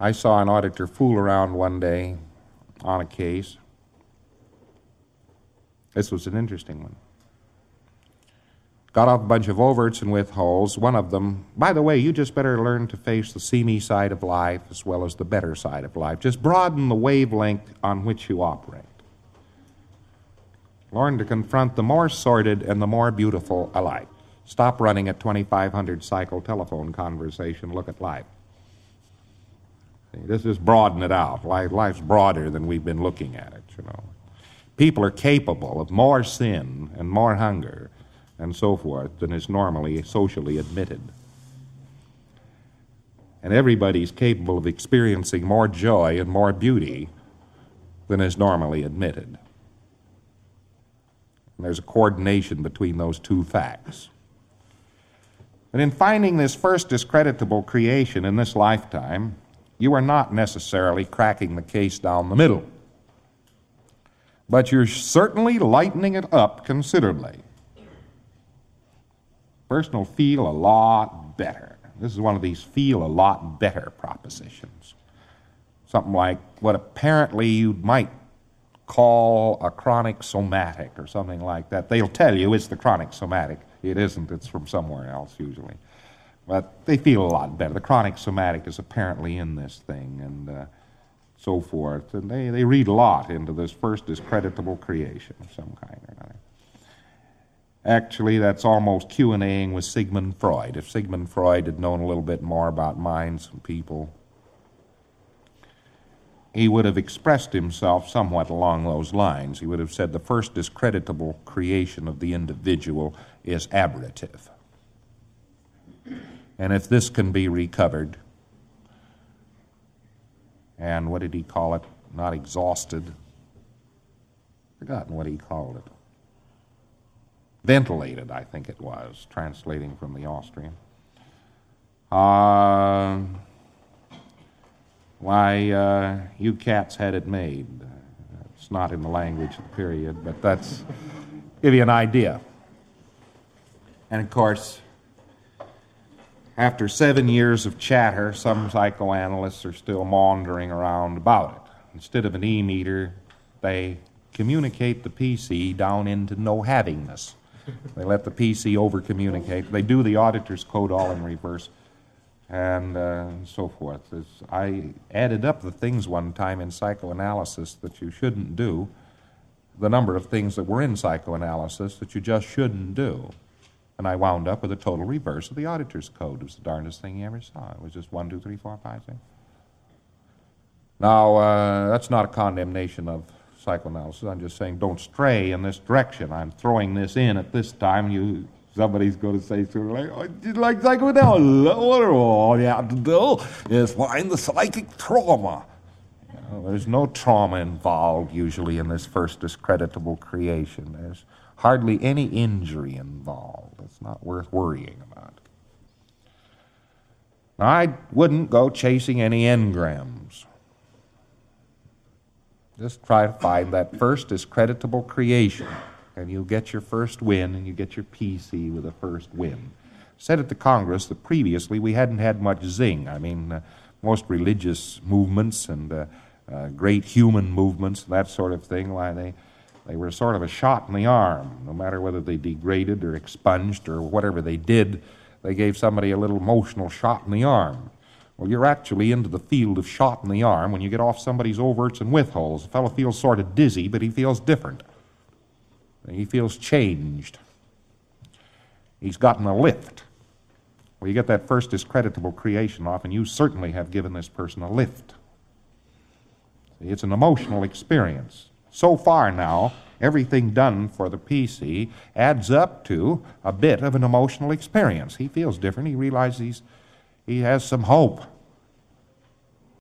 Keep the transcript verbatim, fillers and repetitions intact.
I saw an auditor fool around one day on a case. This was an interesting one. Got off a bunch of overts and withholds. One of them, by the way, you just better learn to face the seamy side of life as well as the better side of life. Just broaden the wavelength on which you operate. Learn to confront the more sordid and the more beautiful alike. Stop running a twenty-five hundred cycle telephone conversation. Look at life. See, this is broaden it out. Life, life's broader than we've been looking at it, you know. People are capable of more sin and more hunger and so forth than is normally socially admitted. And everybody's capable of experiencing more joy and more beauty than is normally admitted. And there's a coordination between those two facts. And in finding this first discreditable creation in this lifetime, you are not necessarily cracking the case down the middle, but you're certainly lightening it up considerably. A person will feel a lot better. This is one of these feel a lot better propositions. Something like what apparently you might call a chronic somatic or something like that. They'll tell you it's the chronic somatic. It isn't. It's from somewhere else usually. But they feel a lot better. The chronic somatic is apparently in this thing and uh, so forth. And they, they read a lot into this first discreditable creation of some kind or another. Actually, that's almost Q and A-ing with Sigmund Freud. If Sigmund Freud had known a little bit more about minds and people, he would have expressed himself somewhat along those lines. He would have said the first discreditable creation of the individual is aberrative. And if this can be recovered, and what did he call it? Not exhausted. Forgotten what he called it. Ventilated, I think it was, translating from the Austrian. Uh, why, uh, you cats had it made. It's not in the language of the period, but that's give you an idea. And of course, after seven years of chatter, some psychoanalysts are still maundering around about it. Instead of an E-meter, they communicate the P C down into no-havingness. They let the P C over-communicate. They do the auditor's code all in reverse, and uh, so forth. As I added up the things one time in psychoanalysis that you shouldn't do, the number of things that were in psychoanalysis that you just shouldn't do. And I wound up with a total reverse of the auditor's code. It was the darndest thing you ever saw. It was just one, two, three, four, five, six. Now, uh, that's not a condemnation of psychoanalysis. I'm just saying don't stray in this direction. I'm throwing this in at this time. You, somebody's going to say sort of like, oh, you like psychoanalysis? What all you have to do is find the psychic trauma. You know, there's no trauma involved usually in this first discreditable creation. There's hardly any injury involved. It's not worth worrying about. Now, I wouldn't go chasing any engrams. Just try to find that first discreditable creation, and you'll get your first win, and you get your P C with a first win. Said at the Congress that previously we hadn't had much zing. I mean, uh, most religious movements and uh, uh, great human movements, that sort of thing, why they, they were sort of a shot in the arm. No matter whether they degraded or expunged or whatever they did, they gave somebody a little emotional shot in the arm. Well, you're actually into the field of shot in the arm when you get off somebody's overts and withholds. The fellow feels sort of dizzy, but he feels different. He feels changed. He's gotten a lift. Well, you get that first discreditable creation off, and you certainly have given this person a lift. See, it's an emotional experience. So far now, everything done for the P C adds up to a bit of an emotional experience. He feels different. He realizes he's He has some hope.